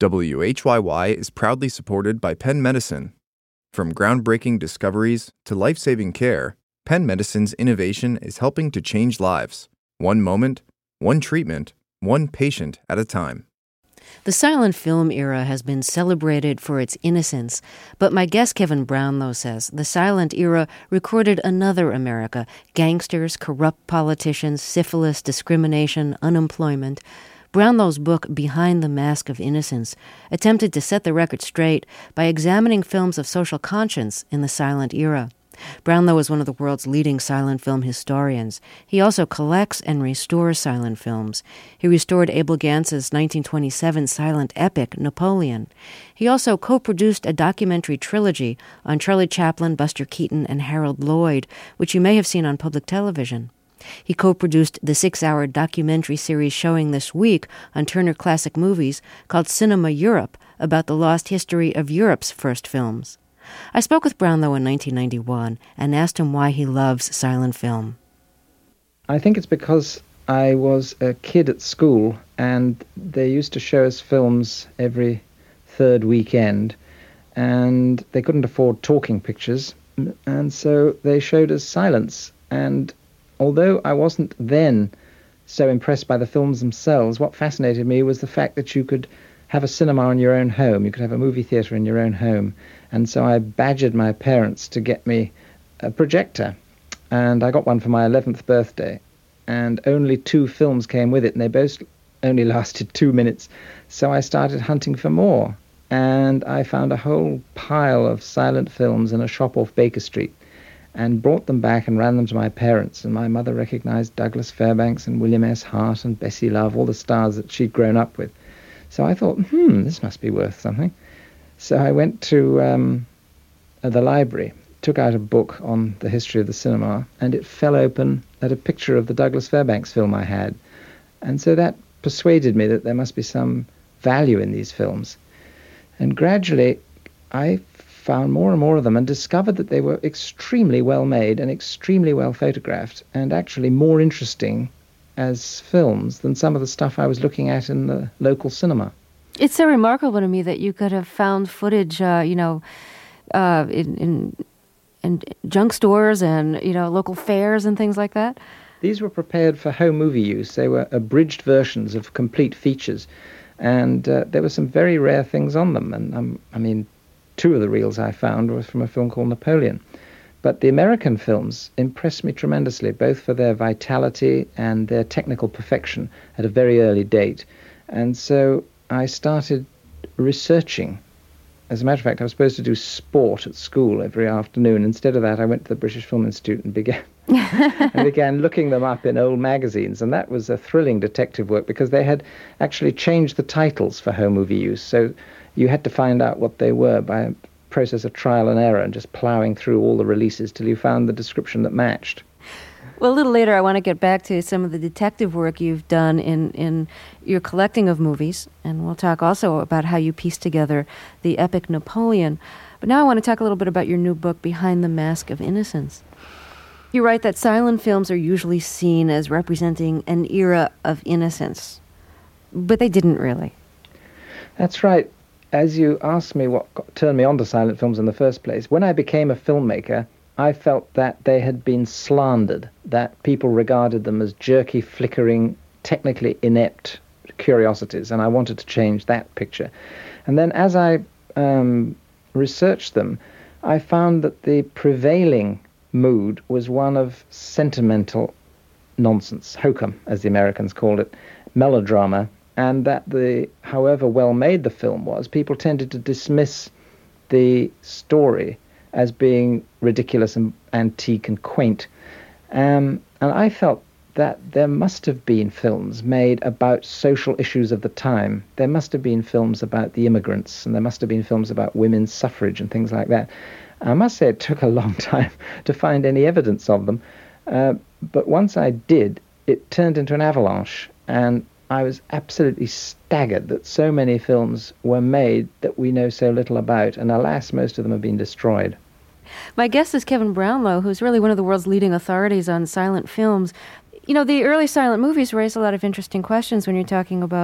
WHYY is proudly supported by Penn Medicine. From groundbreaking discoveries to life-saving care, Penn Medicine's innovation is helping to change lives. One moment, one treatment, one patient at a time. The silent film era has been celebrated for its innocence, but my guest Kevin Brownlow says the silent era recorded another America: gangsters, corrupt politicians, syphilis, discrimination, unemployment. Brownlow's book, Behind the Mask of Innocence, attempted to set the record straight by examining films of social conscience in the silent era. Brownlow is one of the world's leading silent film historians. He also collects and restores silent films. He restored Abel Gance's 1927 silent epic, Napoleon. He also co-produced a documentary trilogy on Charlie Chaplin, Buster Keaton, and Harold Lloyd, which you may have seen on public television. He co-produced the 6-hour documentary series showing this week on Turner Classic Movies called Cinema Europe, about the lost history of Europe's first films. I spoke with Brownlow in 1991 and asked him why he loves silent film. I think it's because I was a kid at school and they used to show us films every third weekend, and they couldn't afford talking pictures, and so they showed us silence. And although I wasn't then so impressed by the films themselves, what fascinated me was the fact that you could have a cinema in your own home. You could have a movie theatre in your own home. And so I badgered my parents to get me a projector. And I got one for my 11th birthday. And only 2 films came with it, and they both only lasted 2 minutes. So I started hunting for more. And I found a whole pile of silent films in a shop off Baker Street, and brought them back and ran them to my parents. And my mother recognized Douglas Fairbanks and William S. Hart and Bessie Love, all the stars that she'd grown up with. So I thought, this must be worth something. So I went to the library, took out a book on the history of the cinema, and it fell open at a picture of the Douglas Fairbanks film I had. And so that persuaded me that there must be some value in these films. And gradually I found more and more of them and discovered that they were extremely well made and extremely well photographed, and actually more interesting as films than some of the stuff I was looking at in the local cinema. It's so remarkable to me that you could have found footage, in junk stores and, local fairs and things like that. These were prepared for home movie use. They were abridged versions of complete features. And there were some very rare things on them. And 2 of the reels I found were from a film called Napoleon. But the American films impressed me tremendously, both for their vitality and their technical perfection at a very early date. And so I started researching. As a matter of fact, I was supposed to do sport at school every afternoon. Instead of that, I went to the British Film Institute and began looking them up in old magazines. And that was a thrilling detective work, because they had actually changed the titles for home movie use. So you had to find out what they were by a process of trial and error and just ploughing through all the releases till you found the description that matched. Well, a little later, I want to get back to some of the detective work you've done in your collecting of movies, and we'll talk also about how you pieced together the epic Napoleon. But now I want to talk a little bit about your new book, Behind the Mask of Innocence. You write that silent films are usually seen as representing an era of innocence, but they didn't really. That's right. As you asked me what turned me on to silent films in the first place, when I became a filmmaker, I felt that they had been slandered, that people regarded them as jerky, flickering, technically inept curiosities, and I wanted to change that picture. And then as I researched them, I found that the prevailing mood was one of sentimental nonsense, hokum, as the Americans called it, melodrama, and that however well-made the film was, people tended to dismiss the story as being ridiculous and antique and quaint. And I felt that there must have been films made about social issues of the time. There must have been films about the immigrants, and there must have been films about women's suffrage and things like that. I must say it took a long time to find any evidence of them. But once I did, it turned into an avalanche, and I was absolutely staggered that so many films were made that we know so little about, and alas, most of them have been destroyed. My guest is Kevin Brownlow, who's really one of the world's leading authorities on silent films. The early silent movies raise a lot of interesting questions when you're talking about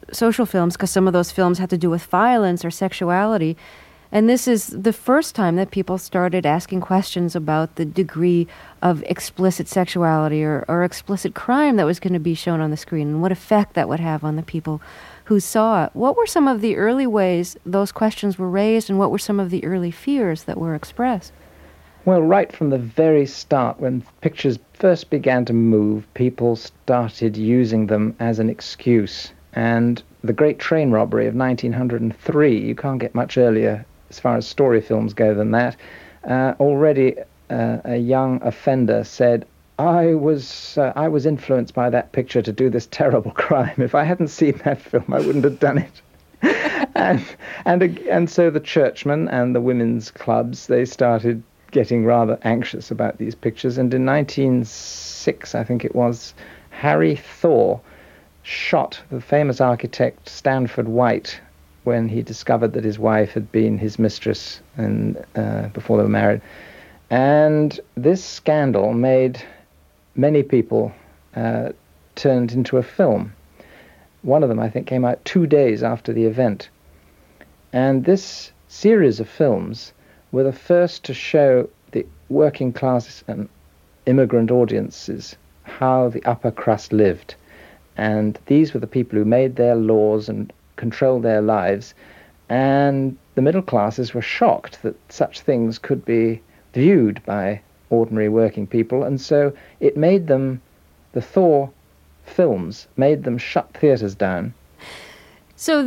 social films because some of those films had to do with violence or sexuality. And this is the first time that people started asking questions about the degree of explicit sexuality or explicit crime that was going to be shown on the screen and what effect that would have on the people who saw it. What were some of the early ways those questions were raised, and what were some of the early fears that were expressed? Well, right from the very start, when pictures first began to move, people started using them as an excuse. And the Great Train Robbery of 1903, you can't get much earlier as far as story films go than that, already a young offender said, I was influenced by that picture to do this terrible crime. If I hadn't seen that film, I wouldn't have done it. and so the churchmen and the women's clubs, they started getting rather anxious about these pictures. And in 1906, I think it was, Harry Thaw shot the famous architect Stanford White when he discovered that his wife had been his mistress and before they were married. And this scandal made many people turned into a film. One of them, I think, came out 2 days after the event. And this series of films were the first to show the working class and immigrant audiences how the upper crust lived. And these were the people who made their laws and controlled their lives. And the middle classes were shocked that such things could be viewed by ordinary working people. And so it made them, the Thaw films, made them shut theatres down. So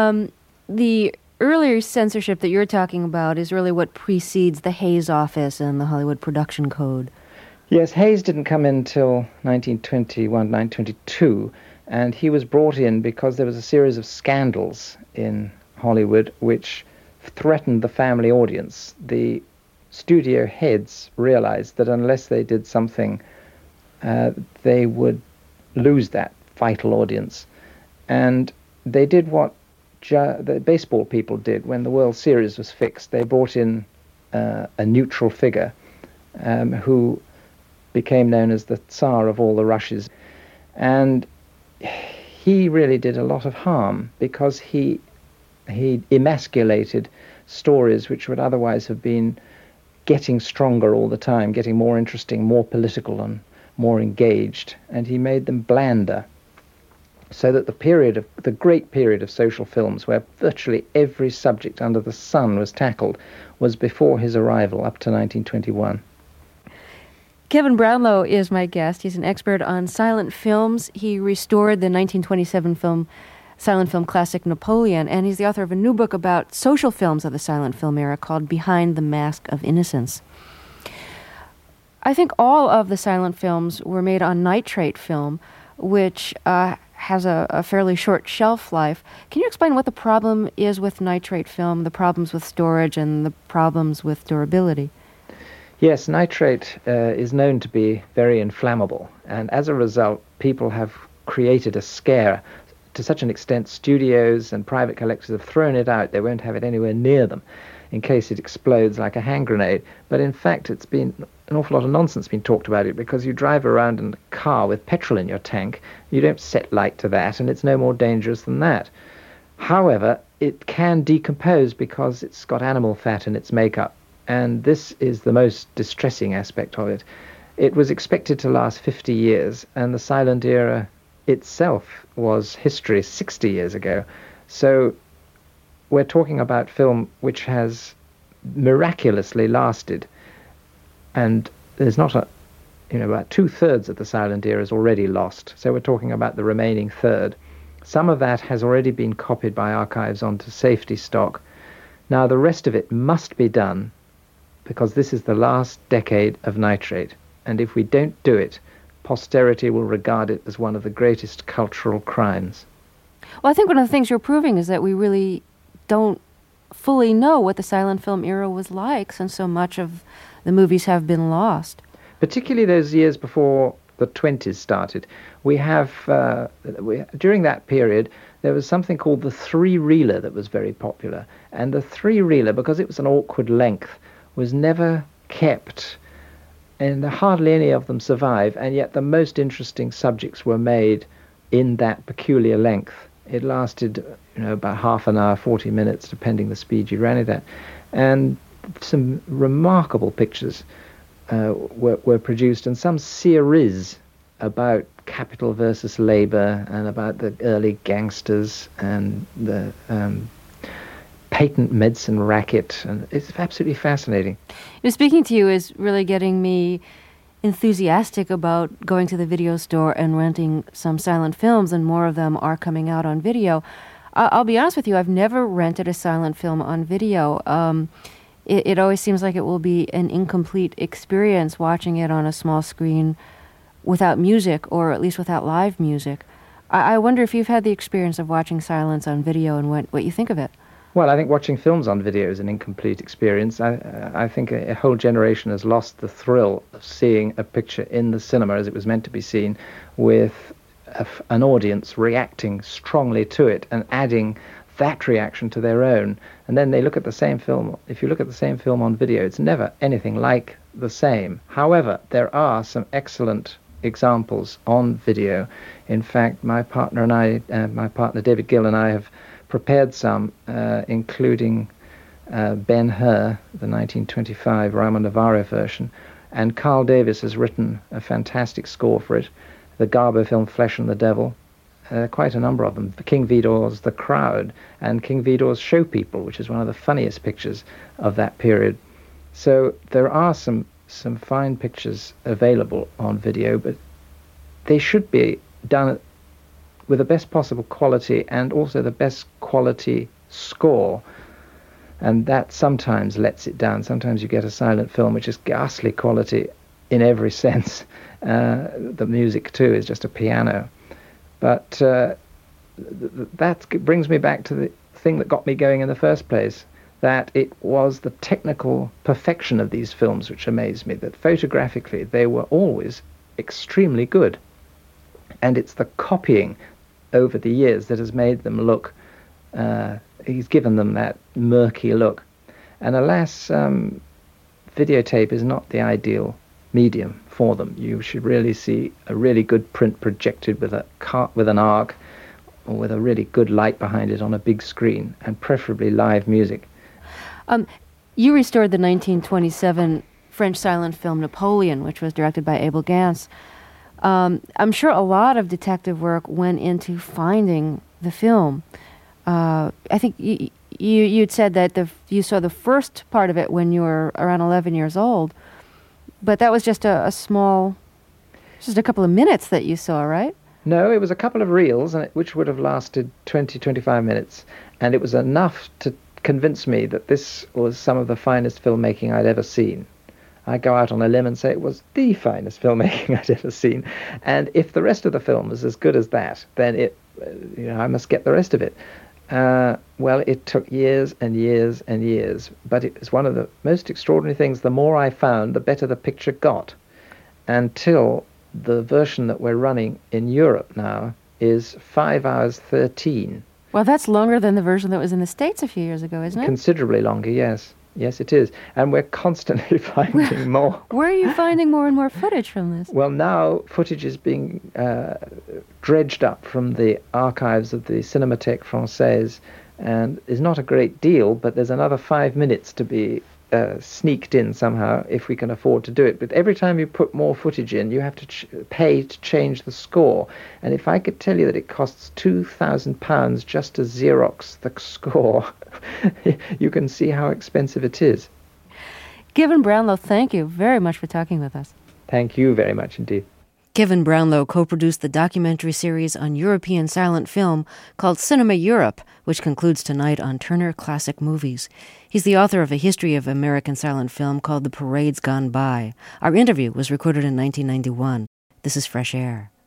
the earlier censorship that you're talking about is really what precedes the Hays Office and the Hollywood Production Code. Yes, Hays didn't come in till 1921, 1922, and he was brought in because there was a series of scandals in Hollywood which threatened the family audience. The studio heads realized that unless they did something, they would lose that vital audience. And they did what the baseball people did when the World Series was fixed. They brought in a neutral figure who became known as the Tsar of all the Rushes. And he really did a lot of harm because he emasculated stories which would otherwise have been getting stronger all the time, getting more interesting, more political and more engaged, and he made them blander. So that the great period of social films, where virtually every subject under the sun was tackled, was before his arrival up to 1921. Kevin Brownlow is my guest. He's an expert on silent films. He restored the 1927 silent film classic Napoleon, and he's the author of a new book about social films of the silent film era called Behind the Mask of Innocence. I think all of the silent films were made on nitrate film, which has a fairly short shelf life. Can you explain what the problem is with nitrate film, the problems with storage, and the problems with durability? Yes, nitrate is known to be very inflammable, and as a result, people have created a scare. To such an extent, studios and private collectors have thrown it out. They won't have it anywhere near them in case it explodes like a hand grenade. But in fact, it's been an awful lot of nonsense being talked about it, because you drive around in a car with petrol in your tank, you don't set light to that, and it's no more dangerous than that. However, it can decompose because it's got animal fat in its makeup, and this is the most distressing aspect of it. It was expected to last 50 years, and the silent era itself was history 60 years ago. So we're talking about film which has miraculously lasted, and there's not about 2/3 of the silent era is already lost. So we're talking about the remaining third. Some of that has already been copied by archives onto safety stock. Now the rest of it must be done, because this is the last decade of nitrate, and if we don't do it, posterity will regard it as one of the greatest cultural crimes. Well, I think one of the things you're proving is that we really don't fully know what the silent film era was like, since so much of the movies have been lost. Particularly those years before the 20s started. We have, during that period, there was something called the three-reeler that was very popular. And the three-reeler, because it was an awkward length, was never kept, and hardly any of them survive, and yet the most interesting subjects were made in that peculiar length. It lasted, about half an hour, 40 minutes, depending the speed you ran it at. And some remarkable pictures were produced, and some series about capital versus labor and about the early gangsters and the patent medicine racket. And it's absolutely fascinating. Speaking to you is really getting me enthusiastic about going to the video store and renting some silent films, and more of them are coming out on video. I'll be honest with you, I've never rented a silent film on video. It always seems like it will be an incomplete experience watching it on a small screen without music, or at least without live music. I wonder if you've had the experience of watching silence on video and what you think of it. Well, I think watching films on video is an incomplete experience. I think a whole generation has lost the thrill of seeing a picture in the cinema as it was meant to be seen, with an audience reacting strongly to it and adding that reaction to their own. And then they look at the same film. If you look at the same film on video, it's never anything like the same. However, there are some excellent examples on video. In fact, my partner David Gill and I have prepared some, including Ben-Hur, the 1925 Raymond Navarro version, and Carl Davis has written a fantastic score for it. The Garbo film Flesh and the Devil, quite a number of them. King Vidor's The Crowd, and King Vidor's Show People, which is one of the funniest pictures of that period. So there are some fine pictures available on video, but they should be done with the best possible quality and also the best quality score. And that sometimes lets it down. Sometimes you get a silent film which is ghastly quality in every sense. The music, too, is just a piano. But that brings me back to the thing that got me going in the first place, that it was the technical perfection of these films which amazed me, that photographically they were always extremely good. And it's the copying over the years that has made them look, he's given them that murky look. And alas, videotape is not the ideal medium for them. You should really see a really good print projected with an arc, or with a really good light behind it on a big screen, and preferably live music. You restored the 1927 French silent film Napoleon, which was directed by Abel Gance. I'm sure a lot of detective work went into finding the film. I think you'd said that you saw the first part of it when you were around 11 years old, but that was just a couple of minutes that you saw, right? No, it was a couple of reels, which would have lasted 20, 25 minutes, and it was enough to convince me that this was some of the finest filmmaking I'd ever seen. I go out on a limb and say it was the finest filmmaking I'd ever seen. And if the rest of the film is as good as that, then I must get the rest of it. Well, it took years and years and years, but it was one of the most extraordinary things. The more I found, the better the picture got, until the version that we're running in Europe now is 5 hours 13. Well, that's longer than the version that was in the States a few years ago, isn't it? Considerably longer, yes. Yes, it is. And we're constantly finding more. Where are you finding more and more footage from this? Well, now footage is being dredged up from the archives of the Cinémathèque Française, and is not a great deal, but there's another 5 minutes to be sneaked in somehow, if we can afford to do it. But every time you put more footage in, you have to pay to change the score. And if I could tell you that it costs £2,000 just to Xerox the score, you can see how expensive it is. Kevin Brownlow, thank you very much for talking with us. Thank you very much indeed. Kevin Brownlow co-produced the documentary series on European silent film called Cinema Europe, which concludes tonight on Turner Classic Movies. He's the author of a history of American silent film called The Parades Gone By. Our interview was recorded in 1991. This is Fresh Air.